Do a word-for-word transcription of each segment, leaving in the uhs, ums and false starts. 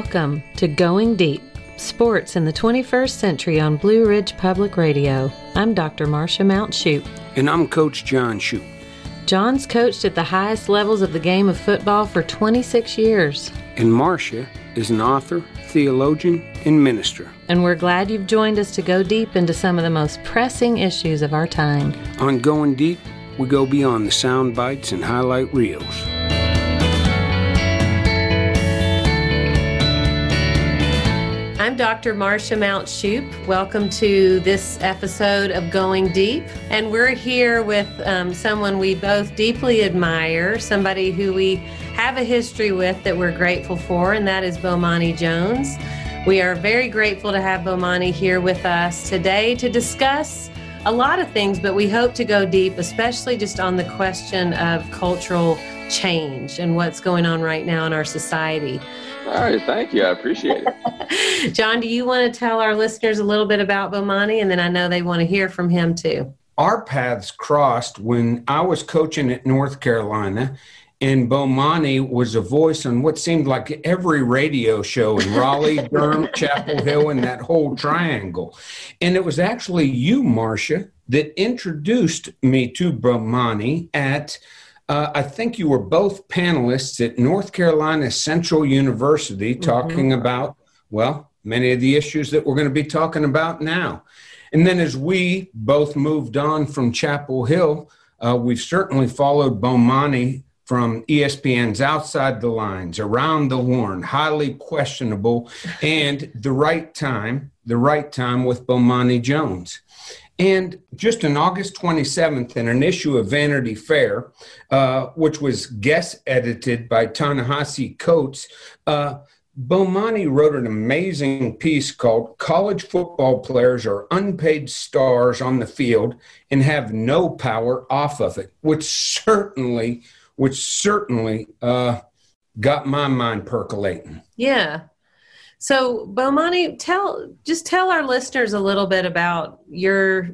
Welcome to Going Deep, Sports in the twenty-first Century on Blue Ridge Public Radio. I'm Doctor Marcia Mount Shoup. And I'm Coach John Shoup. John's coached at the highest levels of the game of football for twenty-six years. And Marcia is an author, theologian, and minister. And we're glad you've joined us to go deep into some of the most pressing issues of our time. On Going Deep, we go beyond the sound bites and highlight reels. I'm Doctor Marcia Mount Shoup. Welcome to this episode of Going Deep. And we're here with um, someone we both deeply admire, somebody who we have a history with that we're grateful for, and that is Bomani Jones. We are very grateful to have Bomani here with us today to discuss a lot of things, but we hope to go deep, especially just on the question of cultural change and what's going on right now in our society. All right, thank you. I appreciate it. John, do you want to tell our listeners a little bit about Bomani? And then I know they want to hear from him too. Our paths crossed when I was coaching at North Carolina, and Bomani was a voice on what seemed like every radio show in Raleigh, Durham, Chapel Hill, and that whole triangle. And it was actually you, Marcia, that introduced me to Bomani at Uh, I think you were both panelists at North Carolina Central University talking mm-hmm. about, well, many of the issues that we're going to be talking about now. And then as we both moved on from Chapel Hill, uh, we've certainly followed Bomani from E S P N's Outside the Lines, Around the Horn, Highly Questionable, and The Right Time, The Right Time with Bomani Jones. And just on August twenty-seventh, in an issue of Vanity Fair, uh, which was guest edited by Ta-Nehisi Coates, uh, Bomani wrote an amazing piece called "College Football Players Are Unpaid Stars on the Field and Have No Power Off of It," which certainly, which certainly uh, got my mind percolating. Yeah. So, Bomani, tell just tell our listeners a little bit about your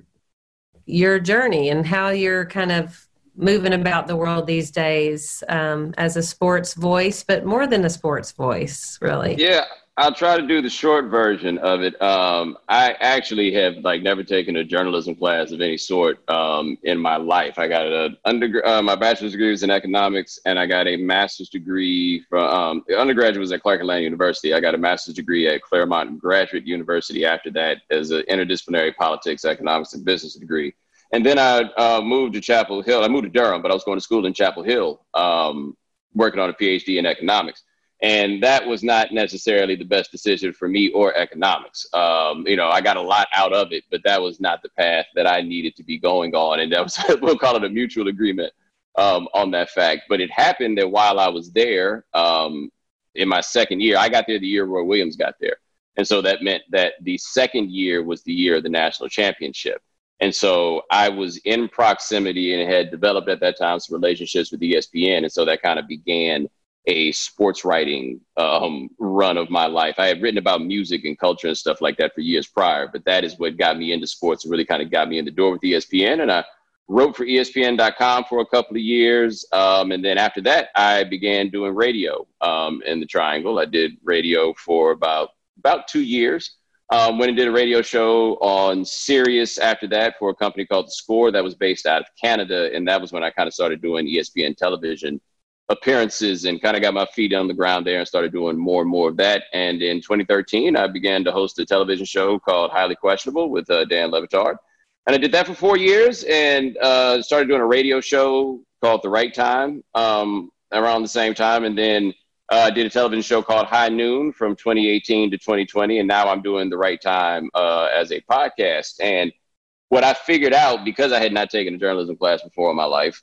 your journey and how you're kind of moving about the world these days um, as a sports voice, but more than a sports voice, really. Yeah, I'll try to do the short version of it. Um, I actually have like never taken a journalism class of any sort um, in my life. I got a under uh, my bachelor's degree was in economics, and I got a master's degree from um, the undergraduate was at Clark Atlanta University. I got a master's degree at Claremont Graduate University after that as an interdisciplinary politics, economics, and business degree. And then I uh, moved to Chapel Hill. I moved to Durham, but I was going to school in Chapel Hill, um, working on a P H D in economics. And that was not necessarily the best decision for me or economics. Um, you know, I got a lot out of it, but that was not the path that I needed to be going on. And that was, we'll call it a mutual agreement um, on that fact. But it happened that while I was there um, in my second year, I got there the year Roy Williams got there. And so that meant that the second year was the year of the national championship. And so I was in proximity and had developed at that time some relationships with E S P N. And so that kind of began a sports writing um, run of my life. I had written about music and culture and stuff like that for years prior, but that is what got me into sports and really kind of got me in the door with E S P N. And I wrote for E S P N dot com for a couple of years. Um, and then after that, I began doing radio um, in the Triangle. I did radio for about, about two years. Um, went and did a radio show on Sirius after that for a company called The Score that was based out of Canada. And that was when I kind of started doing E S P N television appearances and kind of got my feet on the ground there and started doing more and more of that. And in twenty thirteen, I began to host a television show called Highly Questionable with uh, Dan Le Batard. And I did that for four years and uh, started doing a radio show called The Right Time um, around the same time. And then I uh, did a television show called High Noon from twenty eighteen to twenty twenty. And now I'm doing The Right Time uh, as a podcast. And what I figured out, because I had not taken a journalism class before in my life,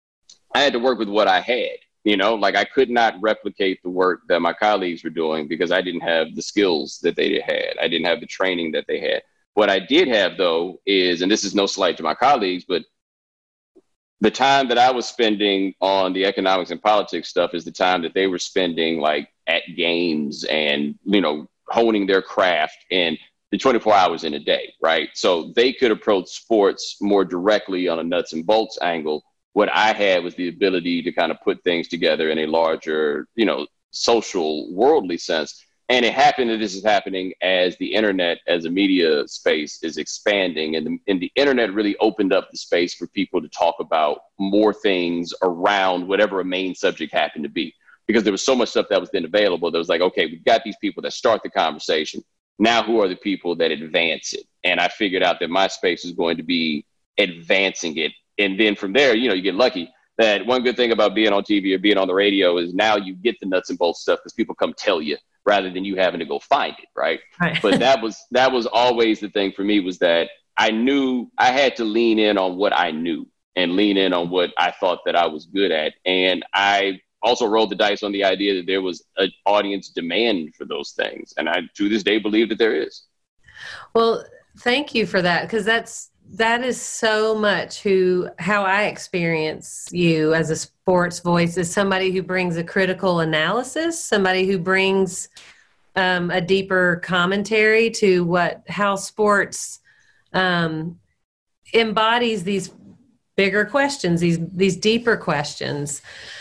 I had to work with what I had. You know, like I could not replicate the work that my colleagues were doing because I didn't have the skills that they had. I didn't have the training that they had. What I did have, though, is, and this is no slight to my colleagues, but the time that I was spending on the economics and politics stuff is the time that they were spending like at games and, you know, honing their craft in the twenty-four hours in a day. Right. So they could approach sports more directly on a nuts and bolts angle. What I had was the ability to kind of put things together in a larger, you know, social, worldly sense And it happened that this is happening as the internet, as a media space, is expanding. And the, and the internet really opened up the space for people to talk about more things around whatever a main subject happened to be. Because there was so much stuff that was then available. That was like, okay, we've got these people that start the conversation. Now, who are the people that advance it? And I figured out that my space is going to be advancing it. And then from there, you know, you get lucky. That one good thing about being on T V or being on the radio is now you get the nuts and bolts stuff because people come tell you rather than you having to go find it, right? right. But that was that was always the thing for me, was that I knew I had to lean in on what I knew and lean in on what I thought that I was good at. And I also rolled the dice on the idea that there was an audience demand for those things. And I, to this day, believe that there is. Well, thank you for that, because that's that is so much who how I experience you as a sports voice, is somebody who brings a critical analysis, somebody who brings um, a deeper commentary to what how sports um, embodies these bigger questions, these these deeper questions.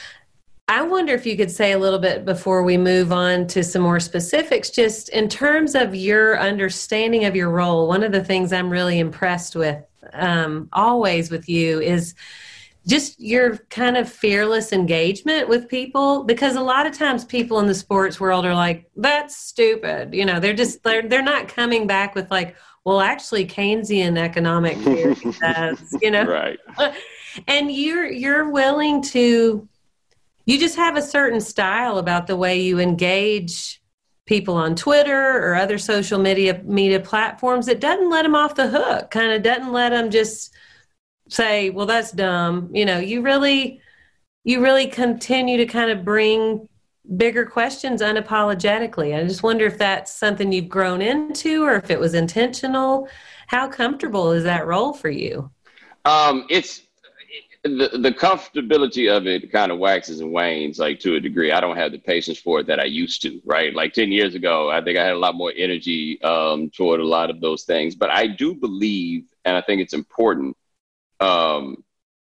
I wonder if you could say a little bit before we move on to some more specifics, just in terms of your understanding of your role. One of the things I'm really impressed with um, always with you is just your kind of fearless engagement with people, because a lot of times people in the sports world are like, that's stupid. You know, they're just, they're, they're not coming back with like, well, actually Keynesian economic theory does, you know, right. And you're, you're willing to, you just have a certain style about the way you engage people on Twitter or other social media media platforms that doesn't let them off the hook, kind of doesn't let them just say, well, that's dumb. You know, you really, you really continue to kind of bring bigger questions unapologetically. I just wonder if that's something you've grown into or if it was intentional. How comfortable is that role for you? Um, it's, The, the comfortability of it kind of waxes and wanes, like, to a degree. I don't have the patience for it that I used to, right? Like ten years ago, I think I had a lot more energy um, toward a lot of those things. But I do believe, and I think it's important, um,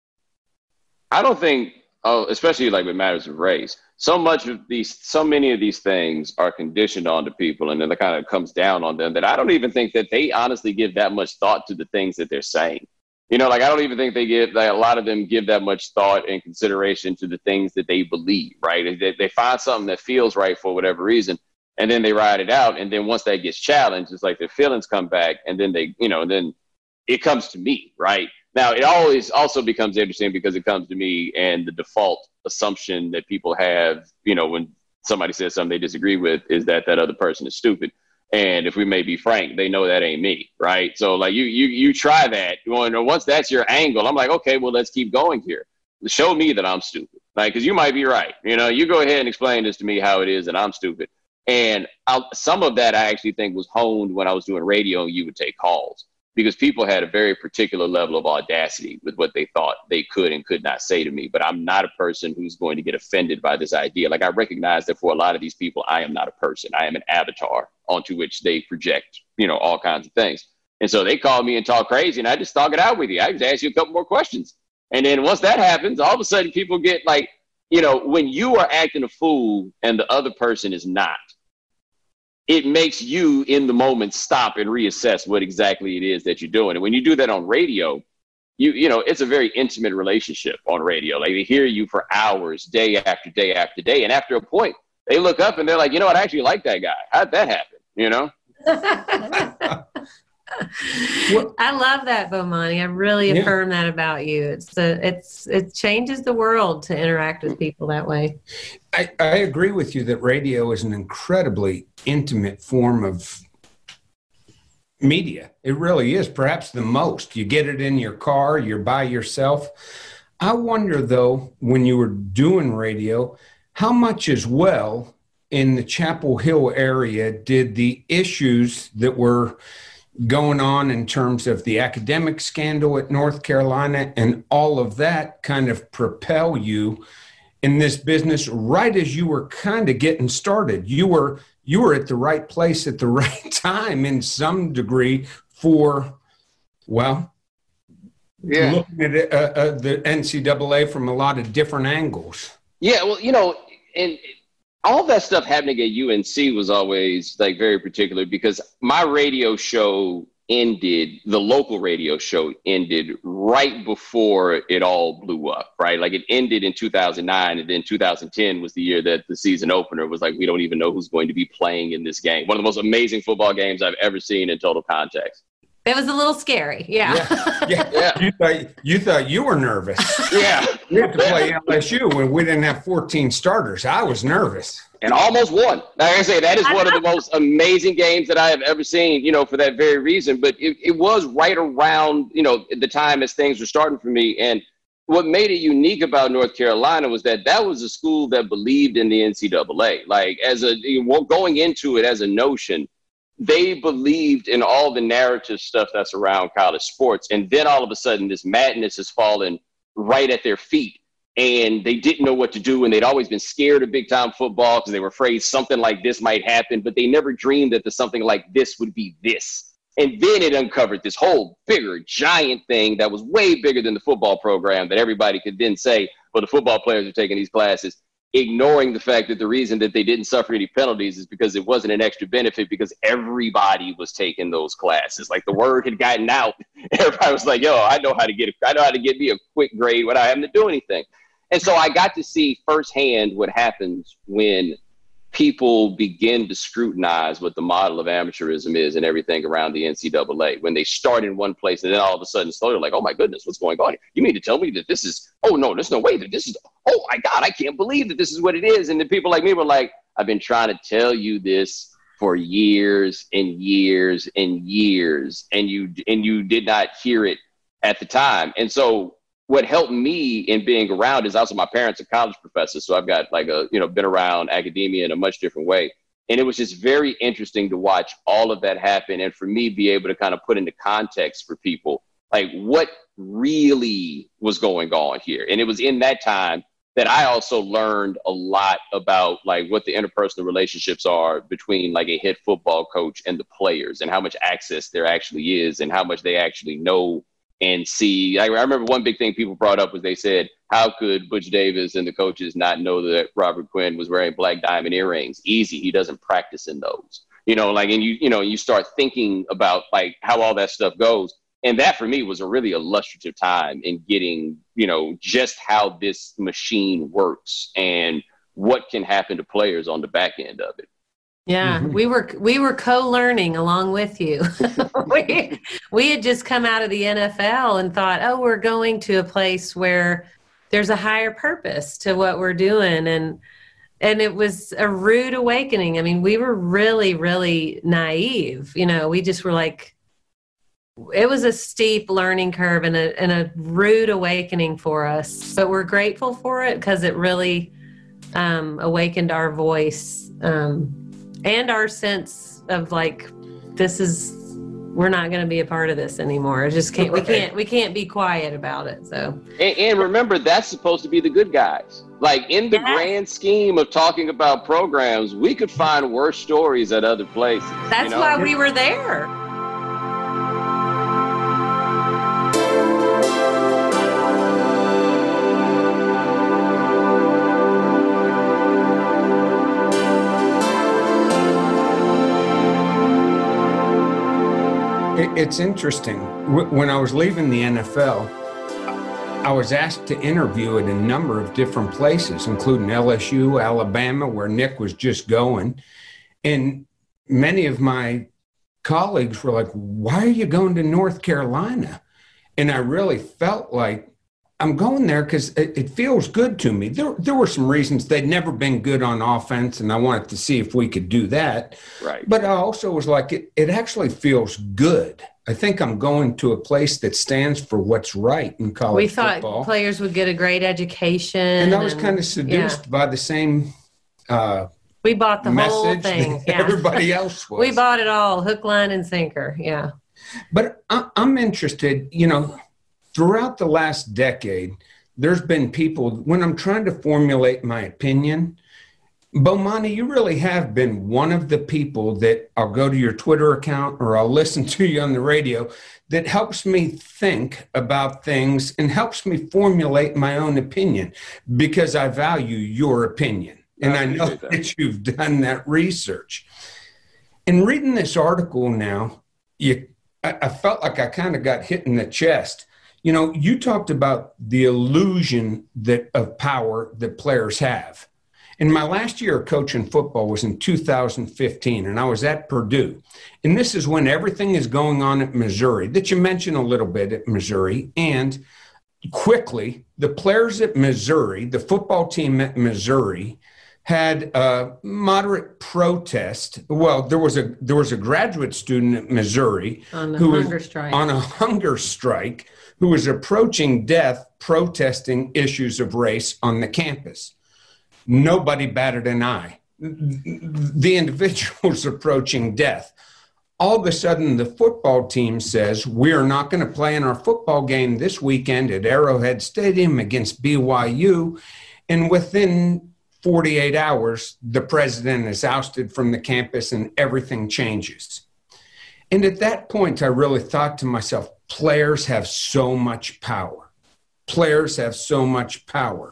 I don't think, oh, especially like with matters of race, so much of these, so many of these things are conditioned onto people, and then it kind of comes down on them, that I don't even think that they honestly give that much thought to the things that they're saying. You know, like, I don't even think they give, like, a lot of them give that much thought and consideration to the things that they believe, right? They, they find something that feels right for whatever reason, and then they ride it out. And then once that gets challenged, it's like their feelings come back, and then they, you know, then it comes to me, right? Now, it always also becomes interesting because it comes to me, and the default assumption that people have, you know, when somebody says something they disagree with, is that that other person is stupid. And if we may be frank, they know that ain't me, right? So, like, you you you try that. Once that's your angle, I'm like, okay, well, let's keep going here. Show me that I'm stupid, like, because you might be right. You know, you go ahead and explain this to me how it is that I'm stupid. And I'll, some of that I actually think was honed when I was doing radio and you would take calls, because people had a very particular level of audacity with what they thought they could and could not say to me. But I'm not a person who's going to get offended by this idea. Like, I recognize that for a lot of these people, I am not a person. I am an avatar onto which they project, you know, all kinds of things. And so they call me and talk crazy, and I just talk it out with you. I just ask you a couple more questions. And then once that happens, all of a sudden people get like, you know, when you are acting a fool and the other person is not, it makes you in the moment stop and reassess what exactly it is that you're doing. And when you do that on radio, you you know, it's a very intimate relationship on radio. Like, they hear you for hours, day after day after day. And after a point, they look up and they're like, you know what, I actually like that guy. How'd that happen? You know? I love that, Bomani. I really Yeah. affirm that about you. It's a, it's it changes the world to interact with people that way. I, I agree with you that radio is an incredibly intimate form of media. It really is, perhaps the most. You get it in your car, you're by yourself. I wonder, though, when you were doing radio, how much as well in the Chapel Hill area did the issues that were going on in terms of the academic scandal at North Carolina and all of that kind of propel you in this business right as you were kind of getting started? You were you were at the right place at the right time in some degree for, well, Yeah. looking at uh, uh, the N C double A from a lot of different angles. Yeah, well, you know, and all that stuff happening at U N C was always like very particular because my radio show ended, the local radio show ended right before it all blew up, right? Like it ended in two thousand nine, and then two thousand ten was the year that the season opener was like, we don't even know who's going to be playing in this game. One of the most amazing football games I've ever seen in total context. It was a little scary. Yeah. Yeah. yeah. yeah. You, thought, you thought you were nervous. Yeah. We had to play L S U when we didn't have fourteen starters. I was nervous. And almost won. Like I say, that is one of the most amazing games that I have ever seen, you know, for that very reason. But it, it was right around, you know, the time as things were starting for me. And what made it unique about North Carolina was that that was a school that believed in the N C double A. Like as a, you know, going into it as a notion, they believed in all the narrative stuff that's around college sports. And then all of a sudden this madness has fallen right at their feet. And they didn't know what to do. And they'd always been scared of big time football because they were afraid something like this might happen. But they never dreamed that the something like this would be this. And then it uncovered this whole bigger, giant thing that was way bigger than the football program that everybody could then say, well, the football players are taking these classes, ignoring the fact that the reason that they didn't suffer any penalties is because it wasn't an extra benefit because everybody was taking those classes. Like the word had gotten out. Everybody was like, yo, I know how to get, a, I know how to get me a quick grade without having to do anything. And so I got to see firsthand what happens when people begin to scrutinize what the model of amateurism is and everything around the N C double A. When they start in one place and then all of a sudden slowly like, oh my goodness, what's going on here? You mean to tell me that this is, oh no, there's no way that this is, oh my God, I can't believe that this is what it is. And the people like me were like, I've been trying to tell you this for years and years and years. And you, and you did not hear it at the time. And so what helped me in being around is also my parents are college professors. So I've got like a, you know, been around academia in a much different way. And it was just very interesting to watch all of that happen. And for me, be able to kind of put into context for people, like what really was going on here. And it was in that time that I also learned a lot about like what the interpersonal relationships are between like a head football coach and the players and how much access there actually is and how much they actually know and see. I, I remember one big thing people brought up was they said, how could Butch Davis and the coaches not know that Robert Quinn was wearing black diamond earrings? Easy. He doesn't practice in those, you know, like, and you, you know, you start thinking about like how all that stuff goes. And that for me was a really illustrative time in getting, you know, just how this machine works and what can happen to players on the back end of it. Yeah, mm-hmm. we were we were co-learning along with you. we, we had just come out of the N F L and thought, oh, we're going to a place where there's a higher purpose to what we're doing. And and it was a rude awakening. I mean, we were really, really naive. You know, we just were like, it was a steep learning curve and a, and a rude awakening for us. But we're grateful for it because it really um, awakened our voice. Um And our sense of like, this is, we're not going to be a part of this anymore. It just can't, we can't, we can't be quiet about it. So, and, and remember, that's supposed to be the good guys. Like in the yeah. grand scheme of talking about programs, we could find worse stories at other places. That's you know? why we were there. It's interesting. When I was leaving the N F L, I was asked to interview at a number of different places, including L S U, Alabama, where Nick was just going. And many of my colleagues were like, why are you going to North Carolina? And I really felt like I'm going there because it, it feels good to me. There, there were some reasons they'd never been good on offense, and I wanted to see if we could do that. Right. But I also was like, it, it actually feels good. I think I'm going to a place that stands for what's right in college we thought football. Players would get a great education. And I was and, kind of seduced yeah. by the same uh, we bought the whole thing. Yeah. Everybody else was. We bought it all, hook, line, and sinker. Yeah. But I, I'm interested, you know, throughout the last decade, there's been people, when I'm trying to formulate my opinion, Bomani, you really have been one of the people that I'll go to your Twitter account or I'll listen to you on the radio that helps me think about things and helps me formulate my own opinion because I value your opinion. And I, I know that. that you've done that research. In reading this article now, you, I, I felt like I kind of got hit in the chest. You know, you talked about the illusion that of power that players have. And my last year of coaching football was in two thousand fifteen, and I was at Purdue. And this is when everything is going on at Missouri, that you mentioned a little bit at Missouri. And quickly, the players at Missouri, the football team at Missouri, had a moderate protest. Well, there was a there was a graduate student at Missouri on a who hunger was strike. on a hunger strike who was approaching death protesting issues of race on the campus. Nobody batted an eye. The individual's approaching death. All of a sudden, the football team says, we are not going to play in our football game this weekend at Arrowhead Stadium against B Y U. And within forty-eight hours, the president is ousted from the campus and everything changes. And at that point, I really thought to myself, players have so much power. Players have so much power.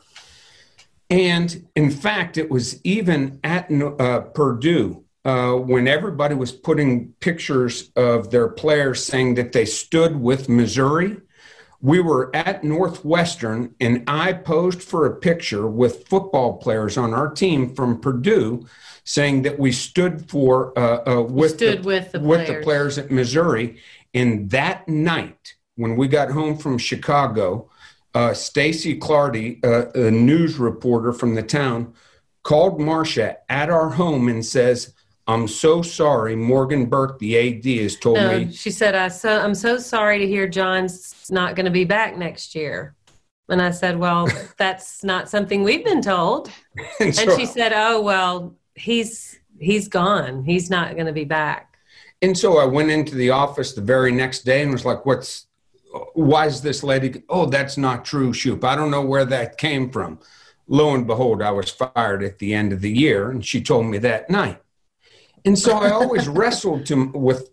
And in fact, it was even at uh, Purdue uh, when everybody was putting pictures of their players saying that they stood with Missouri. We were at Northwestern, and I posed for a picture with football players on our team from Purdue saying that we stood for uh, uh, with, stood the, with, the, with players. the players at Missouri. And that night, when we got home from Chicago, Uh, Stacy Clardy, uh, a news reporter from the town, called Marcia at our home and says, I'm so sorry. Morgan Burke, the A D, has told no, me. She said, I so, I'm so sorry to hear John's not going to be back next year. And I said, well, that's not something we've been told. and, and and so, she said, oh, well, he's he's gone. He's not going to be back. And so I went into the office the very next day and was like, what's, why is this lady? Oh, that's not true, Shoop. I don't know where that came from. Lo and behold, I was fired at the end of the year, and she told me that night. And so I always wrestled to, with,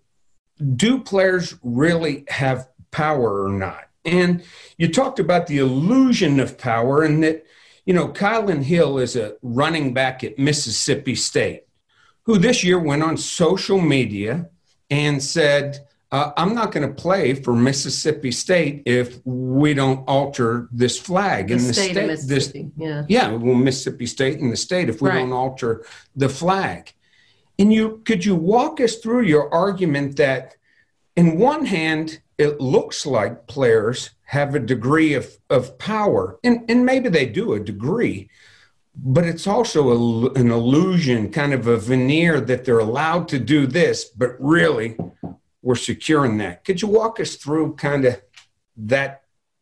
do players really have power or not? And you talked about the illusion of power, and that, you know, Kylan Hill is a running back at Mississippi State, who this year went on social media and said, Uh, I'm not going to play for Mississippi State if we don't alter this flag The in the state state. of Mississippi, this, yeah. Yeah, well, Mississippi State and the state if we Right. don't alter the flag. And you could you walk us through your argument that, in one hand, it looks like players have a degree of, of power, and, and maybe they do a degree, but it's also a, an illusion, kind of a veneer that they're allowed to do this, but really we're securing that. Could you walk us through kind of that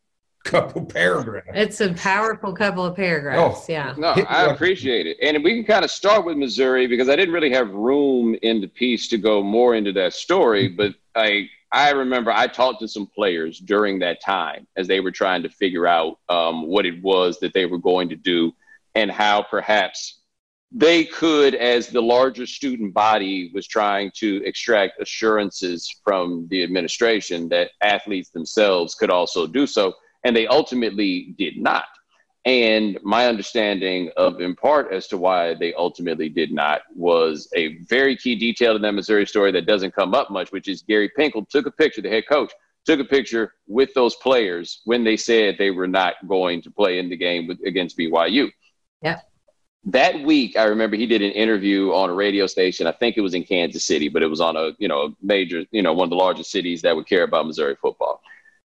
couple paragraphs? It's a powerful couple of paragraphs, Oh. yeah. No, I appreciate it. And we can kind of start with Missouri because I didn't really have room in the piece to go more into that story. But I I remember I talked to some players during that time as they were trying to figure out um, what it was that they were going to do and how perhaps they could, as the larger student body was trying to extract assurances from the administration, that athletes themselves could also do so. And they ultimately did not. And my understanding of, in part, as to why they ultimately did not was a very key detail in that Missouri story that doesn't come up much, which is Gary Pinkel took a picture, the head coach, took a picture with those players when they said they were not going to play in the game with, against B Y U. Yeah. That week, I remember he did an interview on a radio station. I think it was in Kansas City, but it was on a, you know, a major, you know, one of the largest cities that would care about Missouri football.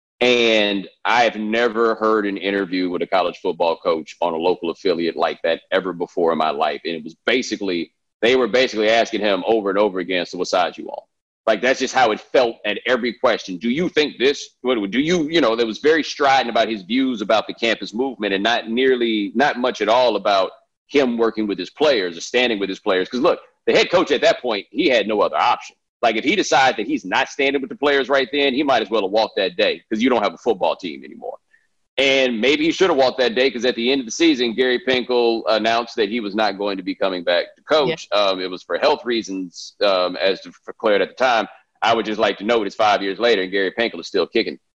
And I've never heard an interview with a college football coach on a local affiliate like that ever before in my life. And it was basically, they were basically asking him over and over again, so what side you on? Like, that's just how it felt at every question. Do you think this? What do you, you know, there was very strident about his views about the campus movement and not nearly, not much at all about him working with his players or standing with his players. Because look, the head coach at that point, he had no other option. Like, if he decides that he's not standing with the players right then, he might as well have walked that day because you don't have a football team anymore. And maybe he should have walked that day because at the end of the season, Gary Pinkel announced that he was not going to be coming back to coach. Yeah. Um, it was for health reasons, um, as declared at the time. I would just like to note it's five years later and Gary Pinkel is still kicking.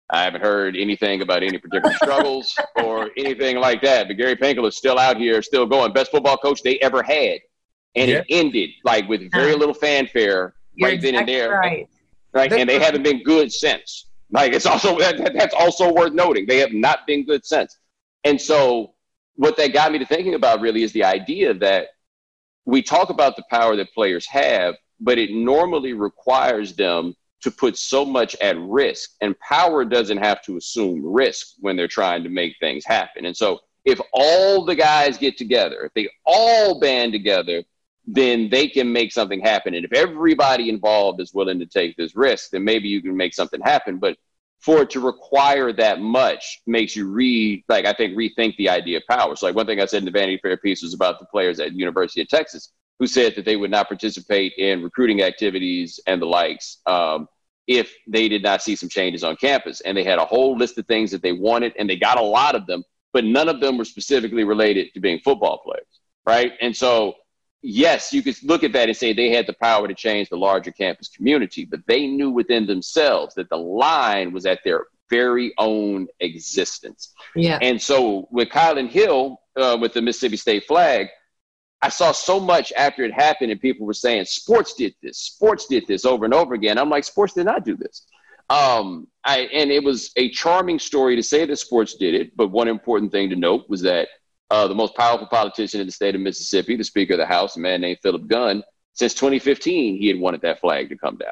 I haven't heard anything about any particular struggles or anything like that. But Gary Pinkel is still out here, still going. Best football coach they ever had. And yeah. it ended like with very little fanfare You're right then and there. Right. Right. And they haven't been good since. Like it's also that, that's also worth noting. They have not been good since. And so what that got me to thinking about really is the idea that we talk about the power that players have, but it normally requires them to put so much at risk, and power doesn't have to assume risk when they're trying to make things happen. And so if all the guys get together, if they all band together, then they can make something happen. And if everybody involved is willing to take this risk, then maybe you can make something happen. But for it to require that much makes you re, like, I think, rethink the idea of power. So like one thing I said in the Vanity Fair piece was about the players at the University of Texas who said that they would not participate in recruiting activities and the likes um, if they did not see some changes on campus. And they had a whole list of things that they wanted, and they got a lot of them, but none of them were specifically related to being football players, right? And so, yes, you could look at that and say they had the power to change the larger campus community, but they knew within themselves that the line was at their very own existence. Yeah. And so with Kylan Hill, uh, with the Mississippi State flag, I saw so much after it happened and people were saying, sports did this, sports did this over and over again. I'm like, sports did not do this. Um, I, and it was a charming story to say that sports did it. But one important thing to note was that uh, the most powerful politician in the state of Mississippi, the Speaker of the House, a man named Philip Gunn, since twenty fifteen, he had wanted that flag to come down.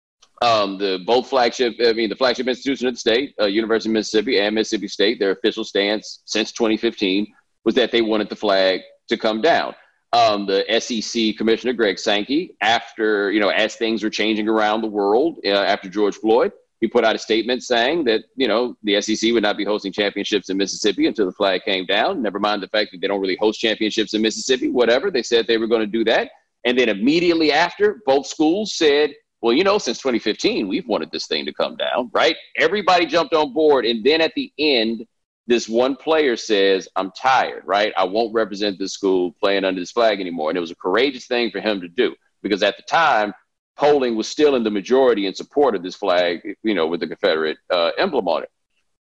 Um, the both flagship, I mean, the flagship institution of the state, uh, University of Mississippi and Mississippi State, their official stance since twenty fifteen was that they wanted the flag to come down. Um, the S E C Commissioner, Greg Sankey, after, you know, as things were changing around the world uh, after George Floyd, he put out a statement saying that, you know, the S E C would not be hosting championships in Mississippi until the flag came down. Never mind the fact that they don't really host championships in Mississippi, whatever. They said they were going to do that. And then immediately after, both schools said, well, you know, since twenty fifteen, we've wanted this thing to come down, right? Everybody jumped on board. And then at the end, this one player says, I'm tired, right? I won't represent this school playing under this flag anymore. And it was a courageous thing for him to do because at the time, polling was still in the majority in support of this flag, you know, with the Confederate uh, emblem on it.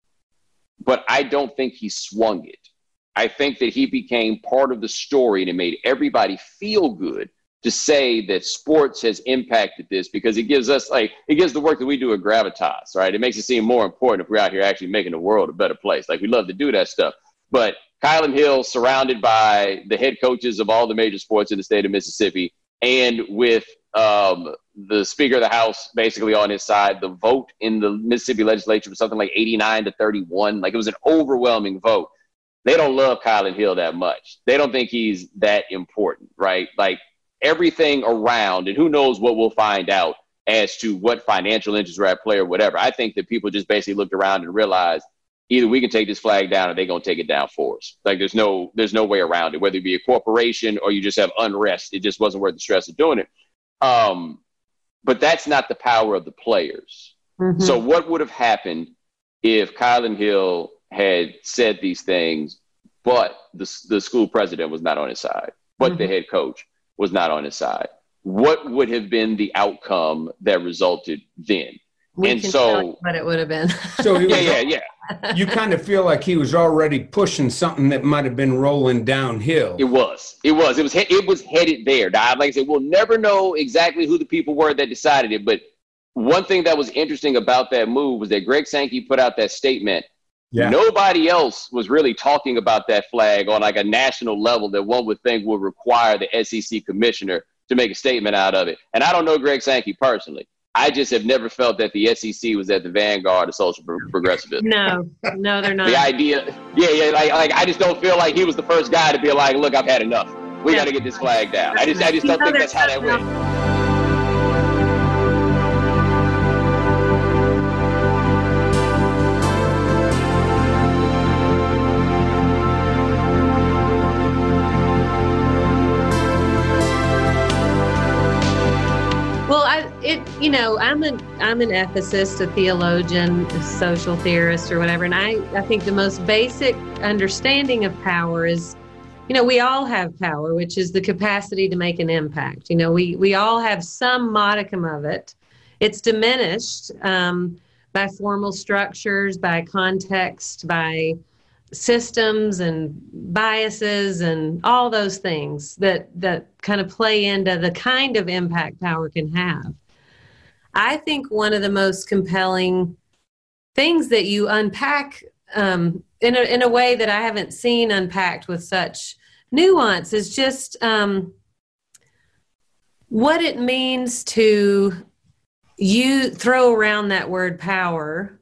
But I don't think he swung it. I think that he became part of the story and it made everybody feel good to say that sports has impacted this because it gives us like, it gives the work that we do at Gravitas, right? It makes it seem more important if we're out here actually making the world a better place. Like we love to do that stuff. But Kylan Hill, surrounded by the head coaches of all the major sports in the state of Mississippi and with um, the Speaker of the House basically on his side, the vote in the Mississippi legislature was something like eighty-nine to thirty-one. Like it was an overwhelming vote. They don't love Kylan Hill that much. They don't think he's that important, right? Like everything around, and who knows what we'll find out as to what financial interests are at play or whatever. I think that people just basically looked around and realized either we can take this flag down or they're going to take it down for us. Like there's no, there's no way around it, whether it be a corporation or you just have unrest. It just wasn't worth the stress of doing it. Um, but that's not the power of the players. Mm-hmm. So what would have happened if Kylan Hill had said these things, but the, the school president was not on his side, but mm-hmm. the head coach was not on his side? What would have been the outcome that resulted then? We and can so, tell you what it would have been. So he was, yeah, yeah, yeah. You kind of feel like he was already pushing something that might have been rolling downhill. It was. It was. It was. It was headed there. Now, like I said, we'll never know exactly who the people were that decided it. But one thing that was interesting about that move was that Greg Sankey put out that statement. Yeah. Nobody else was really talking about that flag on like a national level that one would think would require the S E C commissioner to make a statement out of it. And I don't know Greg Sankey personally. I just have never felt that the S E C was at the vanguard of social pro- progressivism. No, no, they're not. The idea, yeah, yeah, like, like I just don't feel like he was the first guy to be like, look, I've had enough. We got to get this flag down. I just, I just don't think that's how that went. It, you know, I'm an I'm an ethicist, a theologian, a social theorist, or whatever, and I, I think the most basic understanding of power is, you know, we all have power, which is the capacity to make an impact. You know, we we all have some modicum of it. It's diminished, um, by formal structures, by context, by systems and biases and all those things that, that kind of play into the kind of impact power can have. I think one of the most compelling things that you unpack um, in, a, in a way that I haven't seen unpacked with such nuance is just um, what it means to you throw around that word power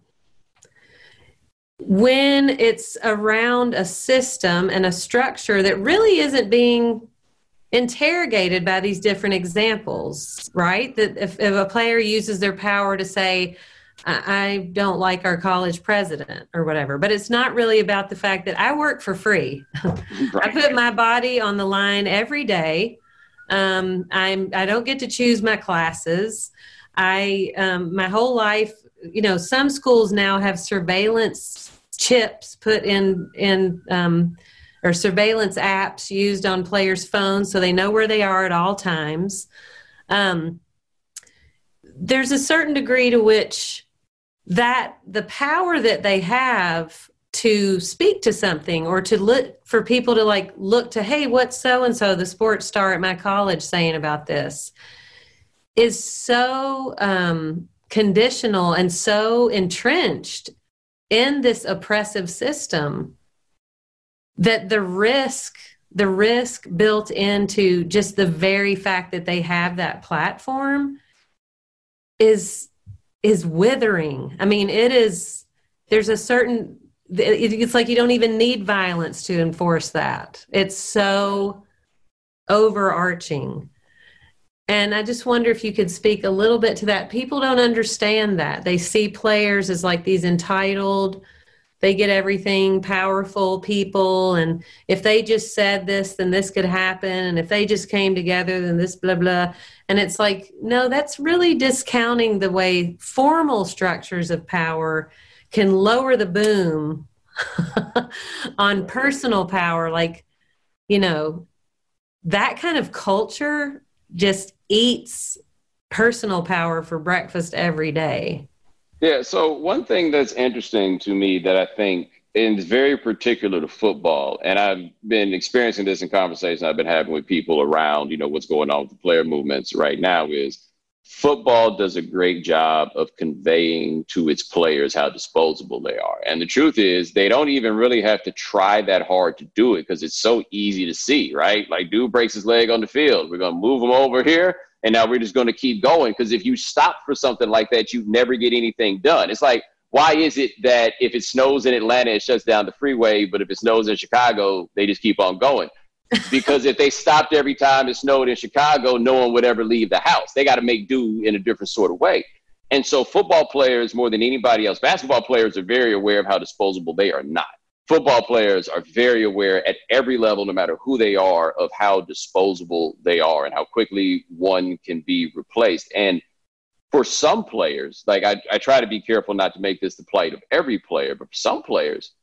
when it's around a system and a structure that really isn't being interrogated by these different examples, right? That if, if a player uses their power to say, I don't like our college president or whatever, but it's not really about the fact that I work for free. Right. I put my body on the line every day. Um, I'm, I don't get to choose my classes. I, um, my whole life, you know, some schools now have surveillance chips put in, in, um, or surveillance apps used on players' phones so they know where they are at all times. Um, there's a certain degree to which that the power that they have to speak to something or to look for people to like look to, hey, what's so-and-so, the sports star at my college saying about this, is so um, conditional and so entrenched in this oppressive system that the risk, the risk built into just the very fact that they have that platform is is withering. I mean, it is, there's a certain, it's like you don't even need violence to enforce that. It's so overarching. And I just wonder if you could speak a little bit to that. People don't understand that. They see players as like these entitled, they get everything, powerful people. And if they just said this, then this could happen. And if they just came together, then this blah, blah. And it's like, no, that's really discounting the way formal structures of power can lower the boom on personal power. Like, you know, that kind of culture just eats personal power for breakfast every day. Yeah, so one thing that's interesting to me that I think is very particular to football, and I've been experiencing this in conversations I've been having with people around, you know, what's going on with the player movements right now, is football does a great job of conveying to its players how disposable they are. And the truth is they don't even really have to try that hard to do it because it's so easy to see, right? Like, dude breaks his leg on the field. We're going to move him over here. And now we're just going to keep going, because if you stop for something like that, you never get anything done. It's like, why is it that if it snows in Atlanta, it shuts down the freeway, but if it snows in Chicago, they just keep on going? Because if they stopped every time it snowed in Chicago, no one would ever leave the house. They got to make do in a different sort of way. And so football players, more than anybody else, basketball players are very aware of how disposable they are not. Football players are very aware at every level, no matter who they are, of how disposable they are and how quickly one can be replaced. And for some players, like I, I try to be careful not to make this the plight of every player, but for some players,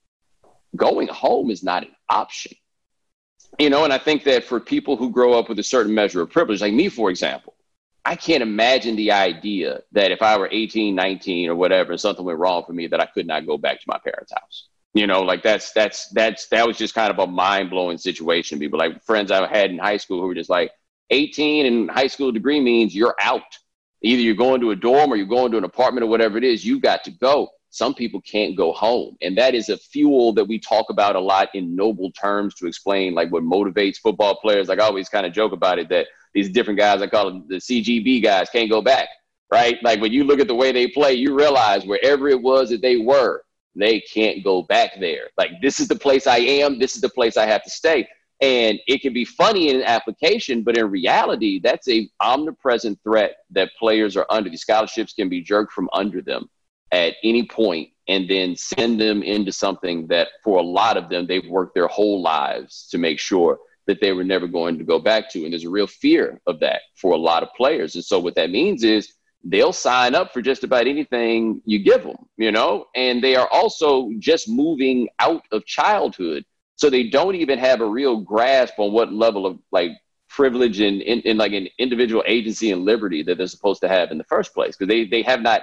going home is not an option. You know, and I think that for people who grow up with a certain measure of privilege, like me, for example, I can't imagine the idea that if I were eighteen, nineteen or whatever, and something went wrong for me, that I could not go back to my parents' house. You know, like that's, that's, that's, that was just kind of a mind blowing situation. People like friends I had in high school who were just like, eighteen and high school degree means you're out. Either you're going to a dorm or you're going to an apartment or whatever it is, you got to go. Some people can't go home. And that is a fuel that we talk about a lot in noble terms to explain like what motivates football players. Like I always kind of joke about it, that these different guys, I call them the C G B guys, can't go back, right? Like when you look at the way they play, you realize wherever it was that they were, they can't go back there. Like, this is the place I am. This is the place I have to stay. And it can be funny in application, but in reality, that's a omnipresent threat that players are under. These scholarships can be jerked from under them at any point and then send them into something that for a lot of them, they've worked their whole lives to make sure that they were never going to go back to. And there's a real fear of that for a lot of players. And so what that means is they'll sign up for just about anything you give them, you know, and they are also just moving out of childhood. So they don't even have a real grasp on what level of like privilege and in, in like an individual agency and liberty that they're supposed to have in the first place. Because they, they have not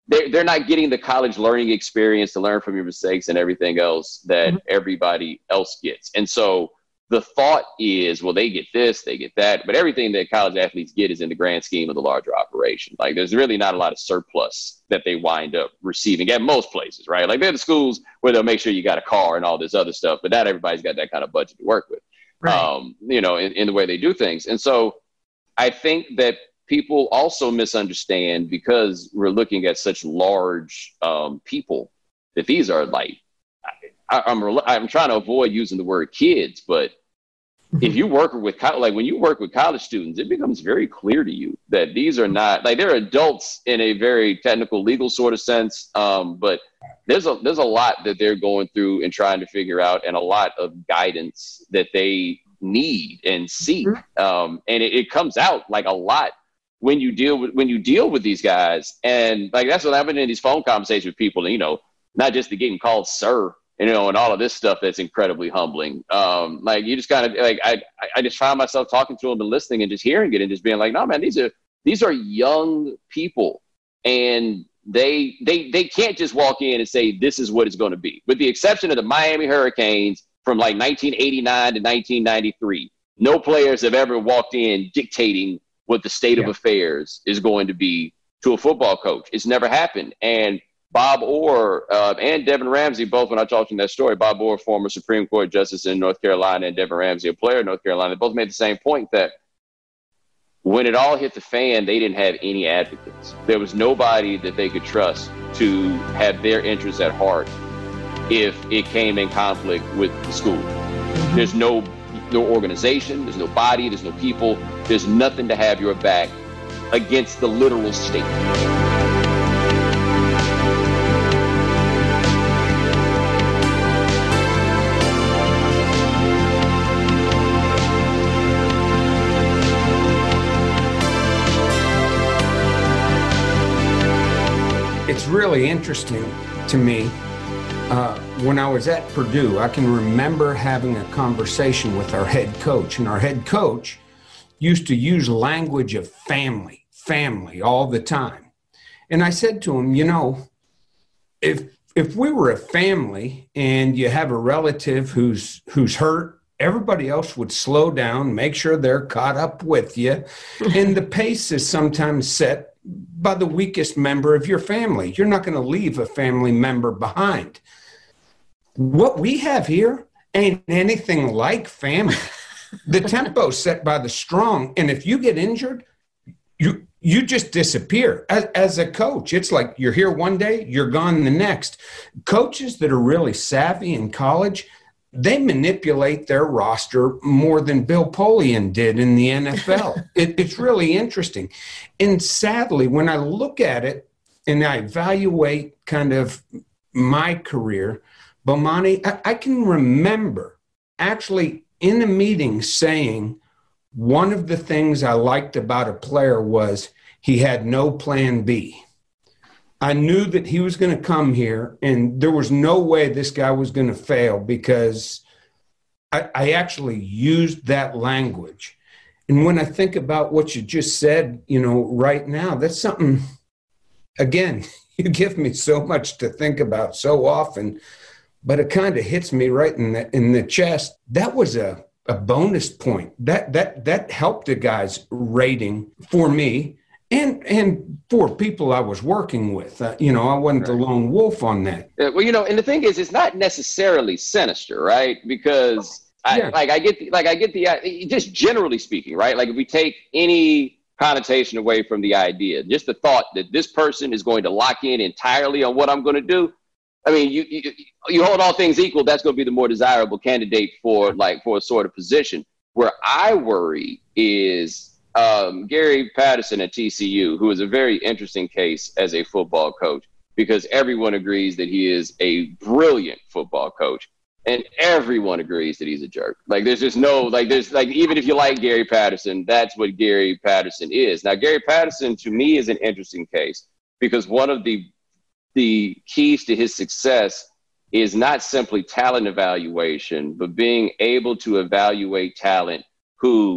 they're, they're not getting the college learning experience to learn from your mistakes and everything else that mm-hmm. everybody else gets. And so the thought is, well, they get this, they get that, but everything that college athletes get is in the grand scheme of the larger operation. Like, there's really not a lot of surplus that they wind up receiving at most places, right? Like, they're the schools where they'll make sure you got a car and all this other stuff, but not everybody's got that kind of budget to work with, right. um, you know, in, in the way they do things. And so I think that people also misunderstand, because we're looking at such large um, people, that these are like, I, I'm I'm trying to avoid using the word kids, but if you work with like when you work with college students, it becomes very clear to you that these are not like they're adults in a very technical, legal sort of sense. Um, but there's a there's a lot that they're going through and trying to figure out, and a lot of guidance that they need and seek. Um, and it, it comes out like a lot when you deal with when you deal with these guys. And like that's what I've been in these phone conversations with people, and you know, not just the getting called sir. You know, and all of this stuff that's incredibly humbling. Um, like you just kind of like I, I just find myself talking to them and listening and just hearing it and just being like, no, man, these are these are young people, and they they they can't just walk in and say this is what it's going to be. With the exception of the Miami Hurricanes from like nineteen eighty-nine to nineteen ninety-three, no players have ever walked in dictating what the state yeah. of affairs is going to be to a football coach. It's never happened, and Bob Orr uh, and Devin Ramsey, both when I talked in that story, Bob Orr, former Supreme Court Justice in North Carolina, and Devin Ramsey, a player in North Carolina, both made the same point that when it all hit the fan, they didn't have any advocates. There was nobody that they could trust to have their interests at heart if it came in conflict with the school. There's no, no organization, there's no body, there's no people, there's nothing to have your back against the literal state. It's really interesting to me. Uh, when I was at Purdue, I can remember having a conversation with our head coach, and our head coach used to use language of family, family all the time. And I said to him, you know, if if we were a family and you have a relative who's who's hurt, everybody else would slow down, make sure they're caught up with you. And the pace is sometimes set by the weakest member of your family. You're not going to leave a family member behind. What we have here ain't anything like family. The tempo set by the strong, and if you get injured, you you just disappear. As, as a coach, it's like you're here one day, you're gone the next. Coaches that are really savvy in college, they manipulate their roster more than Bill Polian did in the N F L. it, it's really interesting. And sadly, when I look at it and I evaluate kind of my career, Bomani, I, I can remember actually in a meeting saying one of the things I liked about a player was he had no plan B. I knew that he was going to come here, and there was no way this guy was going to fail, because I, I actually used that language. And when I think about what you just said, you know, right now, that's something, again, you give me so much to think about so often, but it kind of hits me right in the in the chest. That was a, a bonus point. That that that helped the guy's rating for me. And and for people I was working with, uh, you know, I wasn't right. the lone wolf on that. Yeah, well, you know, and the thing is, it's not necessarily sinister, right? Because I, yeah. like I get the, like I get the uh, just generally speaking, right? Like if we take any connotation away from the idea, just the thought that this person is going to lock in entirely on what I'm going to do. I mean, you you, you hold all things equal, that's going to be the more desirable candidate for like for a sort of position. Where I worry is. Um, Gary Patterson at T C U, who is a very interesting case as a football coach, because everyone agrees that he is a brilliant football coach, and everyone agrees that he's a jerk. Like there's just no, like there's like, even if you like Gary Patterson, that's what Gary Patterson is. Now, Gary Patterson to me is an interesting case, because one of the, the keys to his success is not simply talent evaluation, but being able to evaluate talent who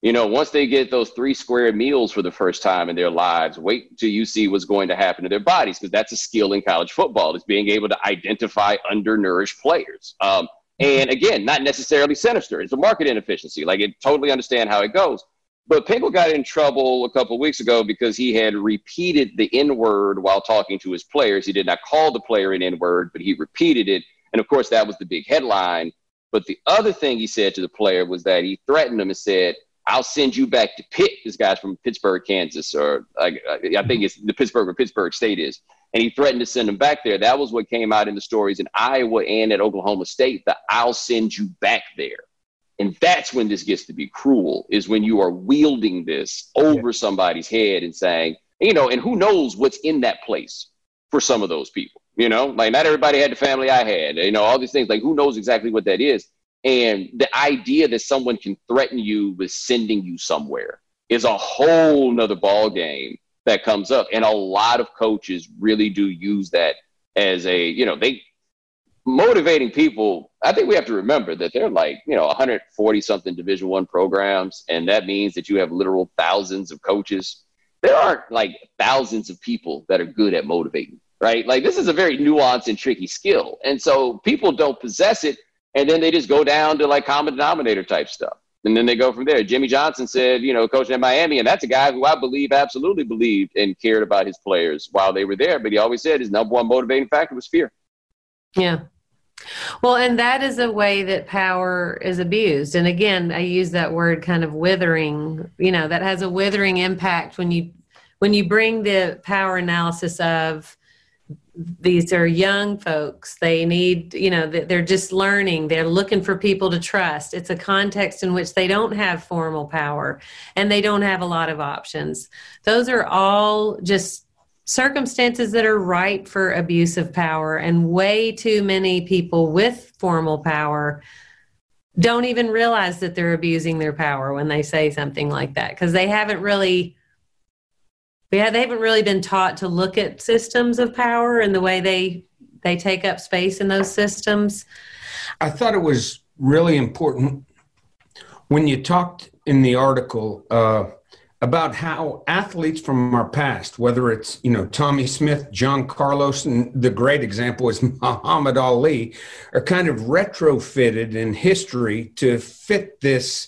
You know, once they get those three square meals for the first time in their lives, wait till you see what's going to happen to their bodies, because that's a skill in college football, is being able to identify undernourished players. Um, and again, not necessarily sinister. It's a market inefficiency. Like, I totally understand how it goes. But Pinkel got in trouble a couple of weeks ago because he had repeated the N-word while talking to his players. He did not call the player an N-word, but he repeated it. And of course, that was the big headline. But the other thing he said to the player was that he threatened him and said, I'll send you back to Pitt. This guy's from Pittsburgh, Kansas, or I, I think it's the Pittsburgh where Pittsburgh State is. And he threatened to send him back there. That was what came out in the stories in Iowa and at Oklahoma State, that I'll send you back there. And that's when this gets to be cruel, is when you are wielding this over yeah. somebody's head and saying, you know, and who knows what's in that place for some of those people, you know, like not everybody had the family I had, you know, all these things, like who knows exactly what that is. And the idea that someone can threaten you with sending you somewhere is a whole nother ball game that comes up. And a lot of coaches really do use that as a, you know, they motivating people. I think we have to remember that they're like, you know, one hundred forty something Division One programs. And that means that you have literal thousands of coaches. There aren't like thousands of people that are good at motivating, right? Like, this is a very nuanced and tricky skill. And so people don't possess it. And then they just go down to like common denominator type stuff. And then they go from there. Jimmy Johnson said, you know, coaching at Miami, and that's a guy who I believe absolutely believed and cared about his players while they were there. But he always said his number one motivating factor was fear. Yeah. Well, and that is a way that power is abused. And again, I use that word kind of withering, you know, that has a withering impact when you, when you bring the power analysis of, these are young folks. They need, you know, they're just learning. They're looking for people to trust. It's a context in which they don't have formal power and they don't have a lot of options. Those are all just circumstances that are ripe for abuse of power, and way too many people with formal power don't even realize that they're abusing their power when they say something like that, because they haven't really Yeah, they haven't really been taught to look at systems of power and the way they they take up space in those systems. I thought it was really important when you talked in the article uh, about how athletes from our past, whether it's, you know, Tommy Smith, John Carlos, and the great example is Muhammad Ali, are kind of retrofitted in history to fit this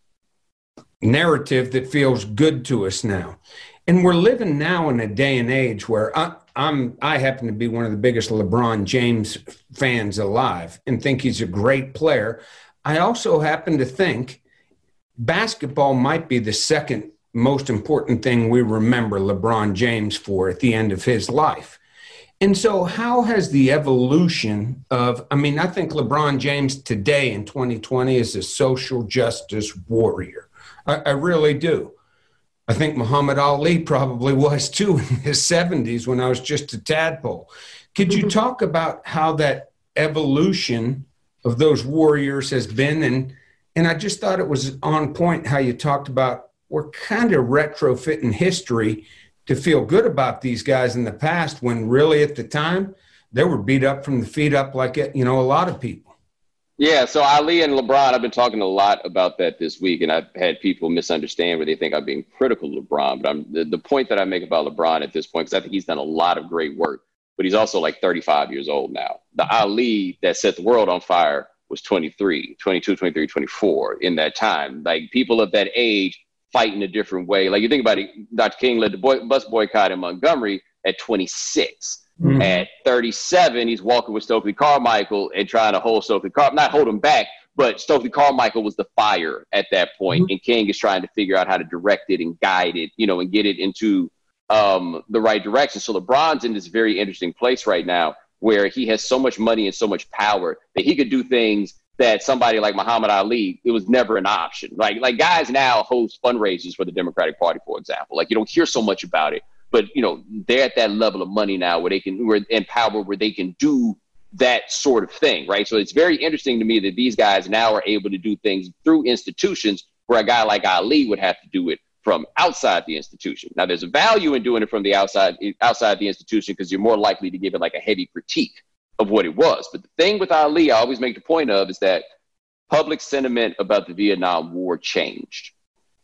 narrative that feels good to us now. And we're living now in a day and age where I, I'm, I happen to be one of the biggest LeBron James fans alive and think he's a great player. I also happen to think basketball might be the second most important thing we remember LeBron James for at the end of his life. And so how has the evolution of, I mean, I think LeBron James today in twenty twenty is a social justice warrior. I, I really do. I think Muhammad Ali probably was too in his seventies when I was just a tadpole. Could you talk about how that evolution of those warriors has been? And and I just thought it was on point how you talked about we're kind of retrofitting history to feel good about these guys in the past, when really at the time they were beat up from the feet up like, it, you know, a lot of people. Yeah, so Ali and LeBron, I've been talking a lot about that this week, and I've had people misunderstand where they think I'm being critical of LeBron. But I'm, the, the point that I make about LeBron at this point, because I think he's done a lot of great work, but he's also like thirty-five years old now. The Ali that set the world on fire was twenty-three, twenty-two, twenty-three, twenty-four in that time. Like, people of that age fight in a different way. Like, you think about it, Doctor King led the boy, bus boycott in Montgomery at twenty-six. Mm-hmm. At thirty-seven, he's walking with Stokely Carmichael and trying to hold Stokely Carmichael, not hold him back, but Stokely Carmichael was the fire at that point. Mm-hmm. And King is trying to figure out how to direct it and guide it, you know, and get it into um, the right direction. So LeBron's in this very interesting place right now where he has so much money and so much power that he could do things that somebody like Muhammad Ali, it was never an option. Like, like guys now host fundraisers for the Democratic Party, for example. Like, you don't hear so much about it. But, you know, they're at that level of money now where they can, where in power, where they can do that sort of thing, right? So it's very interesting to me that these guys now are able to do things through institutions where a guy like Ali would have to do it from outside the institution. Now, there's a value in doing it from the outside, outside the institution, because you're more likely to give it like a heavy critique of what it was. But the thing with Ali, I always make the point of, is that public sentiment about the Vietnam War changed.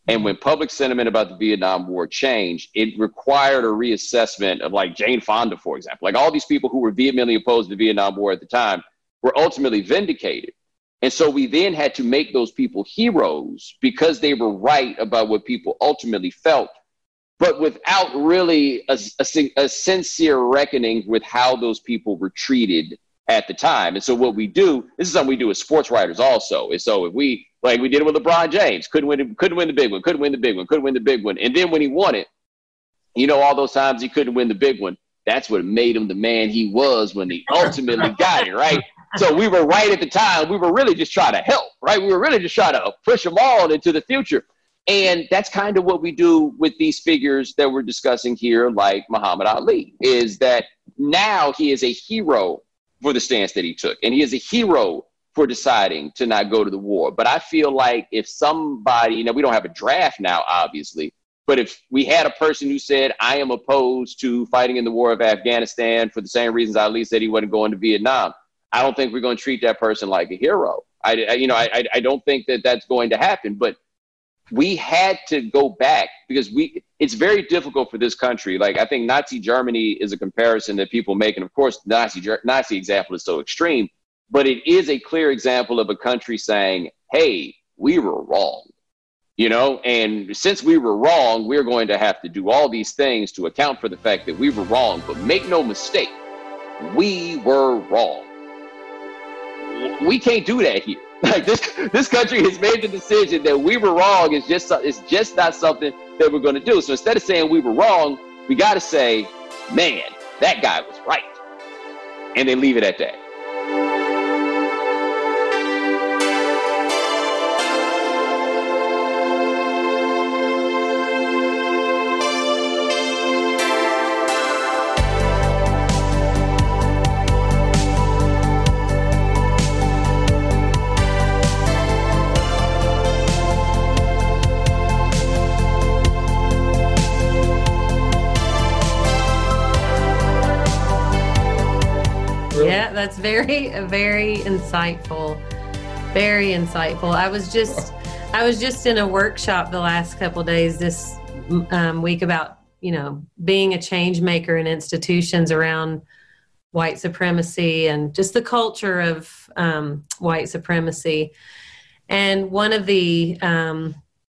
And when public sentiment about the Vietnam War changed, it required a reassessment of like Jane Fonda, for example. Like all these people who were vehemently opposed to the Vietnam War at the time were ultimately vindicated. And so we then had to make those people heroes because they were right about what people ultimately felt, but without really a, a, a sincere reckoning with how those people were treated at the time. And so what we do, this is something we do as sports writers also. And so if we, like we did it with LeBron James, couldn't win, couldn't win the big one, couldn't win the big one, couldn't win the big one. And then when he won it, you know, all those times he couldn't win the big one, that's what made him the man he was when he ultimately got it, right? So we were right at the time. We were really just trying to help, right? We were really just trying to push them all into the future. And that's kind of what we do with these figures that we're discussing here, like Muhammad Ali, is that now he is a hero for the stance that he took. And he is a hero for deciding to not go to the war. But I feel like if somebody, you know, we don't have a draft now, obviously, but if we had a person who said, I am opposed to fighting in the war of Afghanistan for the same reasons Ali said he wasn't going to Vietnam, I don't think we're going to treat that person like a hero. I, I you know, I, I don't think that that's going to happen. But we had to go back because we, it's very difficult for this country. Like, I think Nazi Germany is a comparison that people make. And of course, Nazi, Nazi example is so extreme, but it is a clear example of a country saying, hey, we were wrong, you know, and since we were wrong, we're going to have to do all these things to account for the fact that we were wrong. But make no mistake, we were wrong. We can't do that here. Like this, this country has made the decision that we were wrong. It's just, it's just not something that we're going to do. So instead of saying we were wrong, we got to say, man, that guy was right. And then leave it at that. Yeah, that's very, very insightful. Very insightful. I was just, I was just in a workshop the last couple of days this um, week about, you know, being a change maker in institutions around white supremacy and just the culture of um, white supremacy. And one of the um,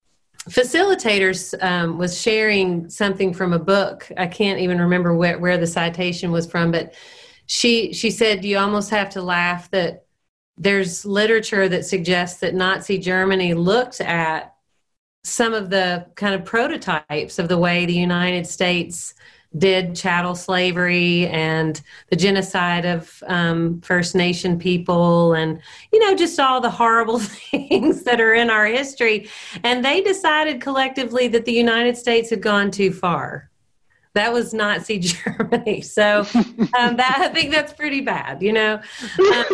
facilitators um, was sharing something from a book. I can't even remember where, where the citation was from, but She she said you almost have to laugh that there's literature that suggests that Nazi Germany looked at some of the kind of prototypes of the way the United States did chattel slavery and the genocide of um, First Nation people and, you know, just all the horrible things that are in our history. And they decided collectively that the United States had gone too far. That was Nazi Germany. So um, that I think that's pretty bad, you know. Um,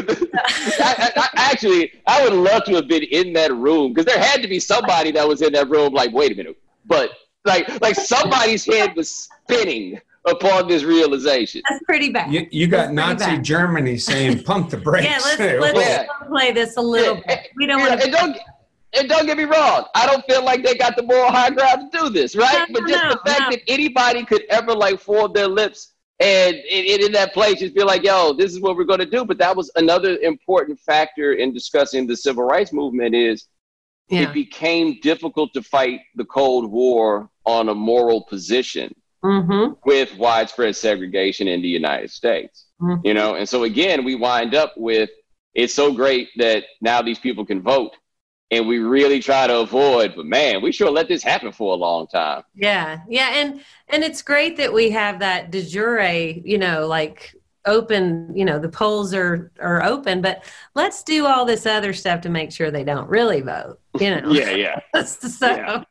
I, I, actually, I would love to have been in that room because there had to be somebody that was in that room like, wait a minute. But like like somebody's head was spinning upon this realization. That's pretty bad. You, you got Nazi bad. Germany saying, pump the brakes. Yeah, let's, let's yeah. play this a little yeah. bit. We don't yeah. want to... And don't get me wrong, I don't feel like they got the moral high ground to do this, right? No, but just no, the fact no. that anybody could ever like fold their lips and in, in that place just feel like, yo, this is what we're going to do. But that was another important factor in discussing the civil rights movement is yeah. it became difficult to fight the Cold War on a moral position mm-hmm. with widespread segregation in the United States, mm-hmm. you know? And so again, we wind up with, it's so great that now these people can vote. And we really try to avoid, but man, we sure let this happen for a long time. Yeah, yeah, and and it's great that we have that de jure, you know, like open, you know, the polls are are open, but let's do all this other stuff to make sure they don't really vote, you know. yeah, yeah. so, yeah.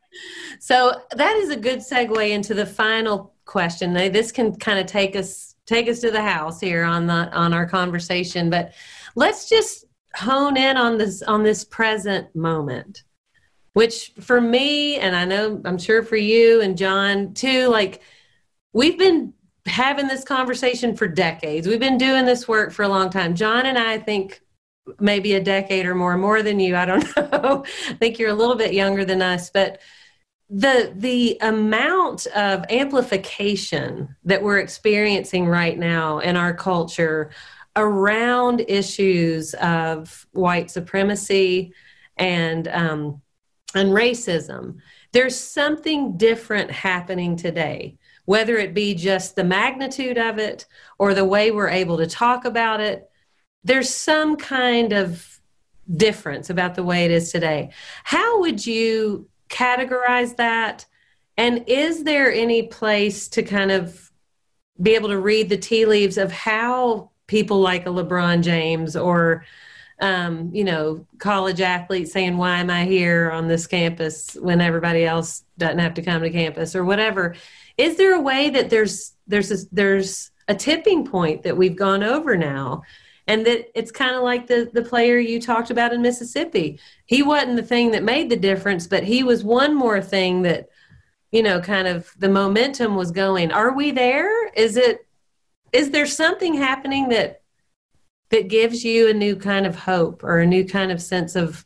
so that is a good segue into the final question. This can kind of take us take us to the house here on the on our conversation, but let's just hone in on this on this present moment, which for me, and I know I'm sure for you and John too, like we've been having this conversation for decades. We've been doing this work for a long time. John and I, I think maybe a decade or more, more than you. I don't know. I think you're a little bit younger than us, but the the amount of amplification that we're experiencing right now in our culture around issues of white supremacy and um, and racism, there's something different happening today, whether it be just the magnitude of it or the way we're able to talk about it. There's some kind of difference about the way it is today. How would you categorize that? And is there any place to kind of be able to read the tea leaves of how people like a LeBron James or, um, you know, college athletes saying, why am I here on this campus when everybody else doesn't have to come to campus or whatever? Is there a way that there's there's a, there's a tipping point that we've gone over now? And that it's kind of like the, the player you talked about in Mississippi. He wasn't the thing that made the difference, but he was one more thing that, you know, kind of the momentum was going. Are we there? Is it, is there something happening that, that gives you a new kind of hope or a new kind of sense of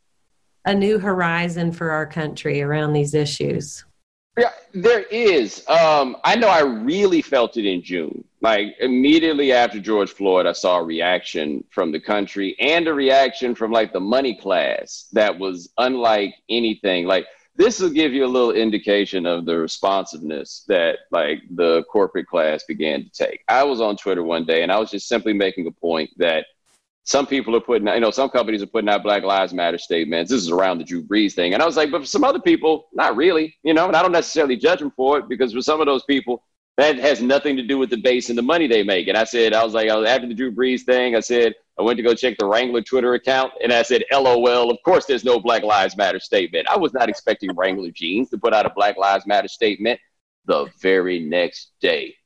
a new horizon for our country around these issues? Yeah, there is. Um, I know I really felt it in June. Like immediately after George Floyd, I saw a reaction from the country and a reaction from like the money class that was unlike anything. Like this will give you a little indication of the responsiveness that like the corporate class began to take. I was on Twitter one day and I was just simply making a point that some people are putting, you know, some companies are putting out Black Lives Matter statements. This is around the Drew Brees thing. And I was like, but for some other people, not really, you know, and I don't necessarily judge them for it because for some of those people, that has nothing to do with the base and the money they make. And I said, I was like, I was after the Drew Brees thing. I said, I went to go check the Wrangler Twitter account and I said, L O L, of course, there's no Black Lives Matter statement. I was not expecting Wrangler Jeans to put out a Black Lives Matter statement. The very next day,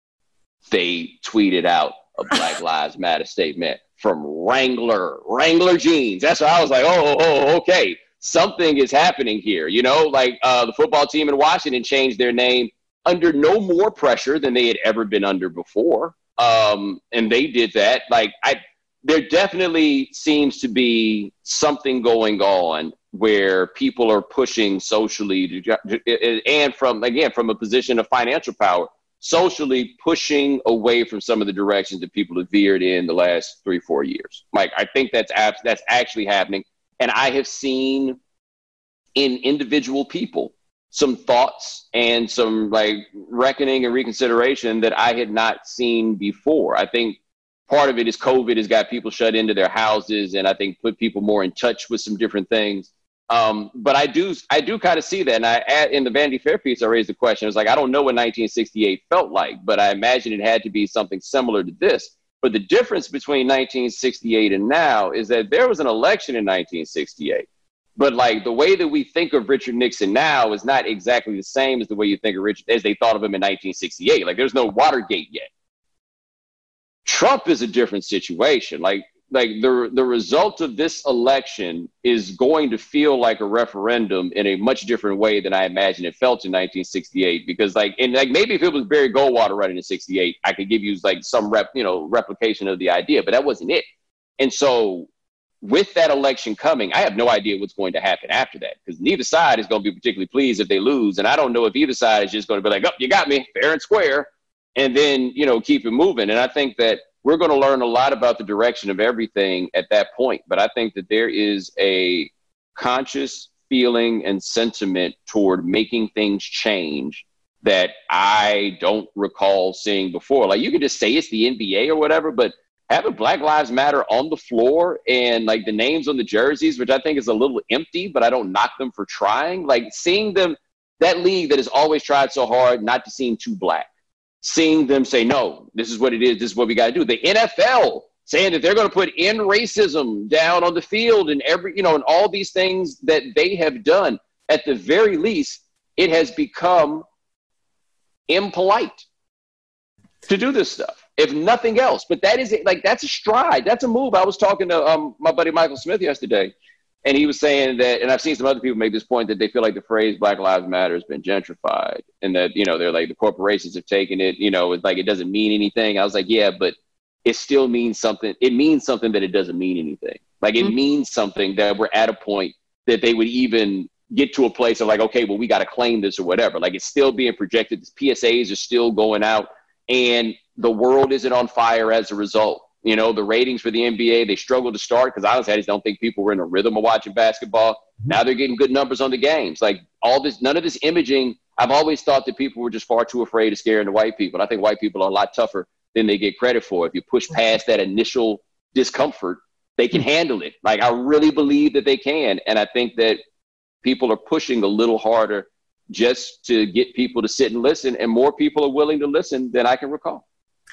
they tweeted out a Black Lives Matter statement from Wrangler, Wrangler Jeans. That's why I was like, oh, oh, okay. Something is happening here. You know, like uh, the football team in Washington changed their name under no more pressure than they had ever been under before. Um, and they did that. Like, I, there definitely seems to be something going on where people are pushing socially to, and from, again, from a position of financial power, socially pushing away from some of the directions that people have veered in the last three, four years. Like, I think that's ab- that's actually happening. And I have seen in individual people some thoughts and some like reckoning and reconsideration that I had not seen before. I think part of it is COVID has got people shut into their houses and I think put people more in touch with some different things. Um, but I do, I do kind of see that. And I, in the Vanity Fair piece, I raised the question. It's like, I don't know what nineteen sixty-eight felt like, but I imagine it had to be something similar to this. But the difference between nineteen sixty-eight and now is that there was an election in nineteen sixty-eight. But like the way that we think of Richard Nixon now is not exactly the same as the way you think of Richard, as they thought of him in nineteen sixty-eight. Like there's no Watergate yet. Trump is a different situation. Like, like the, the result of this election is going to feel like a referendum in a much different way than I imagine it felt in nineteen sixty-eight. Because like, and like maybe if it was Barry Goldwater running in sixty-eight, I could give you like some rep, you know, replication of the idea, but that wasn't it. And so with that election coming, I have no idea what's going to happen after that because neither side is going to be particularly pleased if they lose. And I don't know if either side is just going to be like, oh, you got me fair and square. And then, you know, keep it moving. And I think that we're going to learn a lot about the direction of everything at that point. But I think that there is a conscious feeling and sentiment toward making things change that I don't recall seeing before. Like you could just say it's the N B A or whatever, but having Black Lives Matter on the floor and like the names on the jerseys, which I think is a little empty, but I don't knock them for trying. Like seeing them, that league that has always tried so hard not to seem too black, seeing them say, no, this is what it is. This is what we got to do. The N F L saying that they're going to put in racism down on the field and every, you know, and all these things that they have done. At the very least, it has become impolite to do this stuff, if nothing else. But that is like, that's a stride. That's a move. I was talking to um, my buddy Michael Smith yesterday, and he was saying that, and I've seen some other people make this point, that they feel like the phrase Black Lives Matter has been gentrified and that, you know, they're like the corporations have taken it, you know, it's like it doesn't mean anything. I was like, yeah, but it still means something. It means something that it doesn't mean anything. Like it mm-hmm. means something that we're at a point that they would even get to a place of like, okay, well, we got to claim this or whatever. Like, it's still being projected. The P S As are still going out, and the world isn't on fire as a result. You know, the ratings for the N B A, they struggled to start because honestly, I just don't think people were in a rhythm of watching basketball. Now they're getting good numbers on the games. Like, all this, none of this imaging, I've always thought that people were just far too afraid of scaring the white people. I think white people are a lot tougher than they get credit for. If you push past that initial discomfort, they can handle it. Like, I really believe that they can. And I think that people are pushing a little harder just to get people to sit and listen, and more people are willing to listen than I can recall.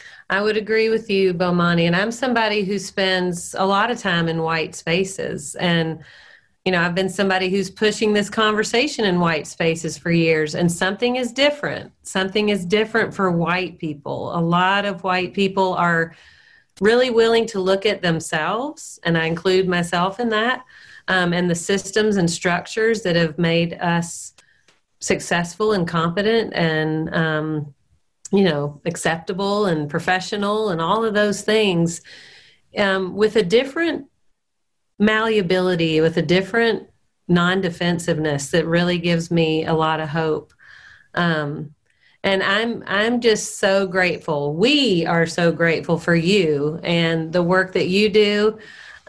I would agree with you, Bomani. And I'm somebody who spends a lot of time in white spaces. And, you know, I've been somebody who's pushing this conversation in white spaces for years. And something is different. Something is different for white people. A lot of white people are really willing to look at themselves, and I include myself in that, um, and the systems and structures that have made us successful and competent and, um, you know, acceptable and professional and all of those things, um, with a different malleability, with a different non-defensiveness that really gives me a lot of hope. Um, and I'm, I'm just so grateful. We are so grateful for you and the work that you do,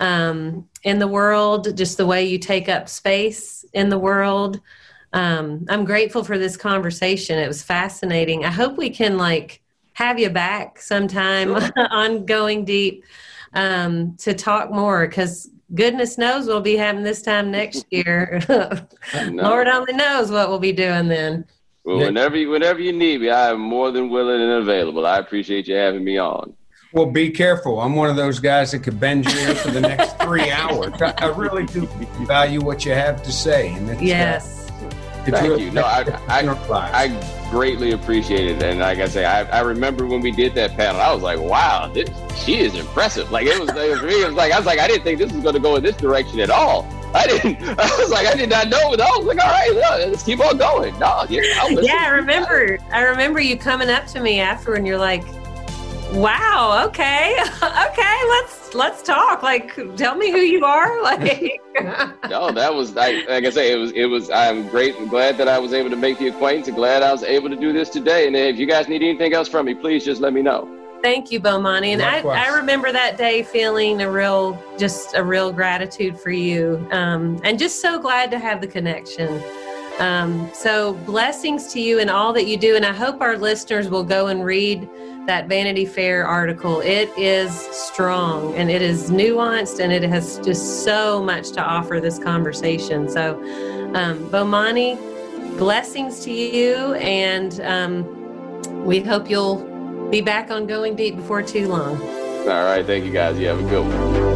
um, in the world, just the way you take up space in the world. Um, I'm grateful for this conversation. It was fascinating. I hope we can like have you back sometime on Going Deep, um, to talk more, because goodness knows we'll be having this time next year. Lord only knows what we'll be doing then. Well, whenever you, whenever you need me, I am more than willing and available. I appreciate you having me on. Well, be careful. I'm one of those guys that could bend you in for the next three hours. I, I really do value what you have to say. And it's, yes. Uh, it's Thank really, you. No, I, I, I greatly appreciate it. And like I say, I, I remember when we did that panel, I was like, wow, this, she is impressive. Like, it was, it was really, it was like, I was like, I didn't think this was going to go in this direction at all. I didn't, I was like, I did not know. I was like, all right, no, let's keep on going. No, yeah, yeah, I remember, I remember you coming up to me after and you're like, wow, okay, okay, let's, let's talk. Like, tell me who you are. Like, no, that was, like, like I say, it was, it was, I'm great and glad that I was able to make the acquaintance and glad I was able to do this today. And if you guys need anything else from me, please just let me know. Thank you, Bomani. And I, I remember that day feeling a real, just a real gratitude for you. Um, and just so glad to have the connection. Um, so blessings to you and all that you do. And I hope our listeners will go and read that Vanity Fair article. It is strong and it is nuanced and it has just so much to offer this conversation. So, um, Bomani, blessings to you. And um, we hope you'll be back on Going Deep before too long. All right. Thank you, guys. You have a good one.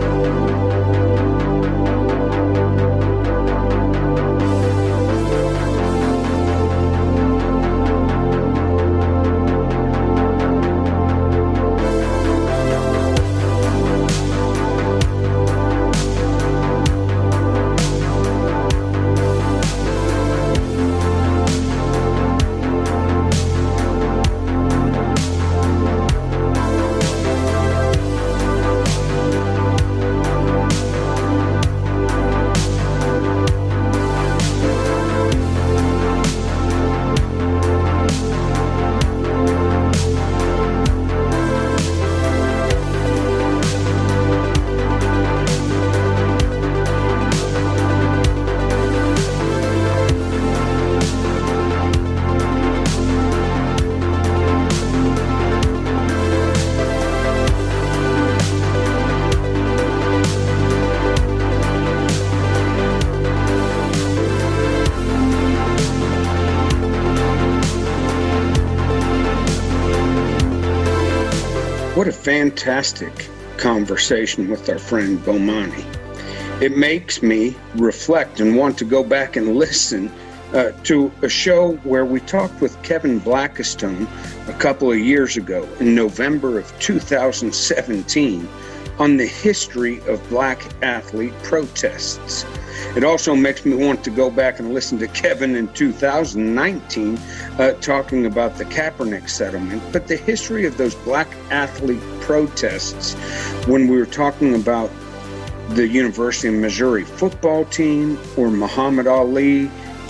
What a fantastic conversation with our friend Bomani. It makes me reflect and want to go back and listen uh, to a show where we talked with Kevin Blackistone a couple of years ago in November of two thousand seventeen on the history of black athlete protests. It also makes me want to go back and listen to Kevin in two thousand nineteen uh, talking about the Kaepernick settlement, but the history of those black athlete protests when we were talking about the University of Missouri football team or Muhammad Ali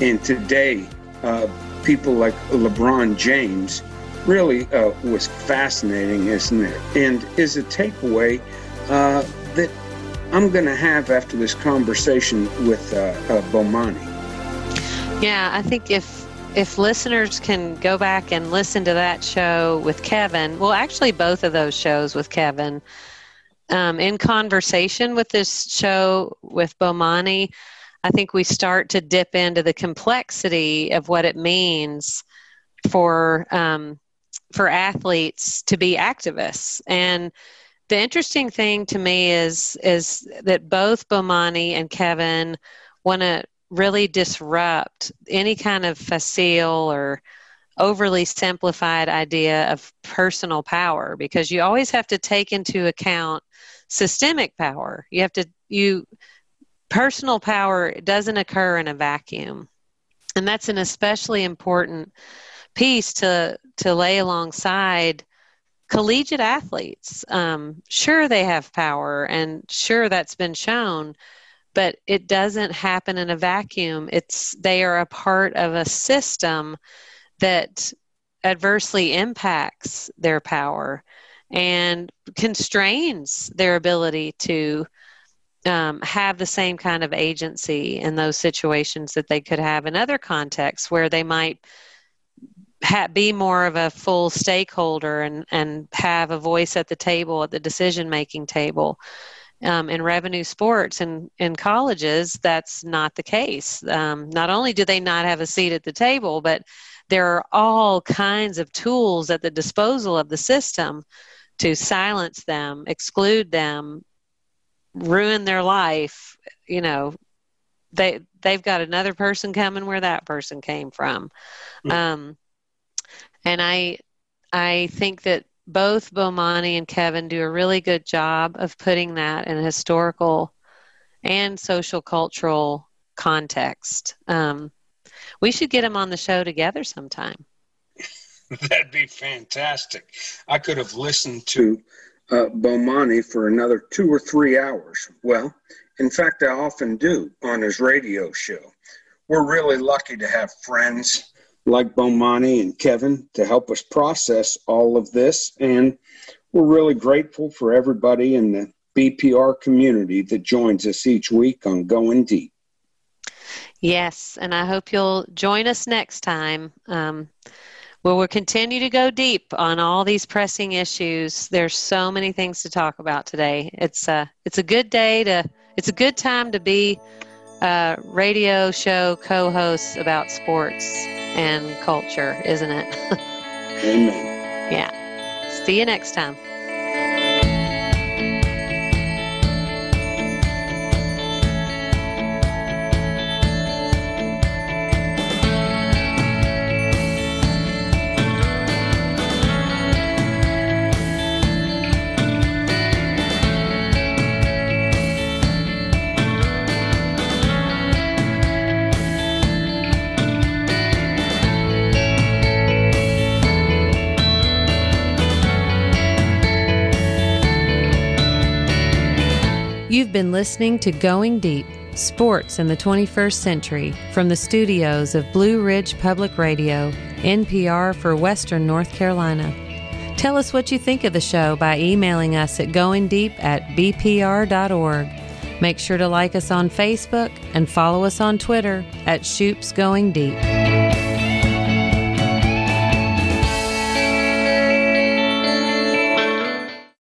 And today, uh, people like LeBron James really uh, was fascinating, isn't it? And is a takeaway uh, that I'm going to have after this conversation with uh, uh, Bomani. Yeah, I think if if listeners can go back and listen to that show with Kevin, well, actually both of those shows with Kevin, um, in conversation with this show with Bomani, I think we start to dip into the complexity of what it means for um, for athletes to be activists. And the interesting thing to me is is that both Bomani and Kevin want to really disrupt any kind of facile or overly simplified idea of personal power, because you always have to take into account systemic power. You have to you personal power doesn't occur in a vacuum, and that's an especially important piece to to lay alongside collegiate athletes. Um, sure, they have power, and sure, that's been shown, but it doesn't happen in a vacuum. It's they are a part of a system that adversely impacts their power and constrains their ability to um, have the same kind of agency in those situations that they could have in other contexts where they might ha- be more of a full stakeholder and, and have a voice at the table, at the decision-making table. Um, in revenue sports and in colleges, that's not the case. Um, not only do they not have a seat at the table, but there are all kinds of tools at the disposal of the system to silence them, exclude them, ruin their life. You know, they, they've got another person coming where that person came from. Mm-hmm. Um, and I, I think that both Bomani and Kevin do a really good job of putting that in a historical and social cultural context. Um, we should get them on the show together sometime. That'd be fantastic. I could have listened to uh, Bomani for another two or three hours. Well, in fact, I often do on his radio show. We're really lucky to have friends like Bomani and Kevin to help us process all of this. And we're really grateful for everybody in the B P R community that joins us each week on Going Deep. Yes, and I hope you'll join us next time. Um, where we'll continue to go deep on all these pressing issues. There's so many things to talk about today. It's a, it's a good day to, it's a good time to be a radio show co-host about sports and culture, isn't it? Amen. Yeah. See you next time. You've been listening to Going Deep, Sports in the twenty-first Century, from the studios of Blue Ridge Public Radio, N P R for Western North Carolina. Tell us what you think of the show by emailing us at goingdeep at b p r dot org. Make sure to like us on Facebook and follow us on Twitter at Shoops Going Deep.